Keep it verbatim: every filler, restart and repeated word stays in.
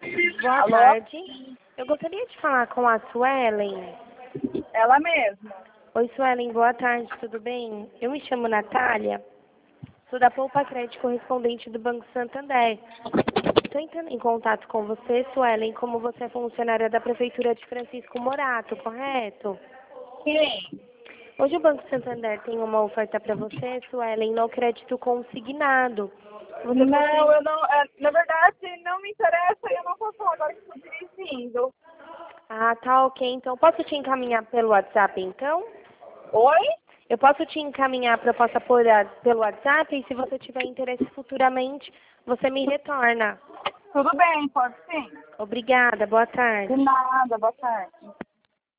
Boa Alô? tarde. Eu gostaria de falar com a Suelen. Ela mesma. Oi, Suelen, boa tarde, tudo bem? Eu me chamo Natália, sou da Poupa Crédito correspondente do Banco Santander. Estou entrando em contato com você, Suelen, como você é funcionária da Prefeitura de Francisco Morato, correto? Sim. Hoje o Banco Santander tem uma oferta para você, Suelen, no crédito consignado. Você Não, possui... eu não. é, Na verdade, não me interessa e eu não posso falar agora que estou dirigindo. Ah, tá ok. Então, posso te encaminhar pelo WhatsApp, então? Oi? Eu posso te encaminhar a proposta por, a- pelo WhatsApp e se você tiver interesse futuramente, você me retorna. Tudo bem, pode sim. Obrigada, boa tarde. De nada, boa tarde.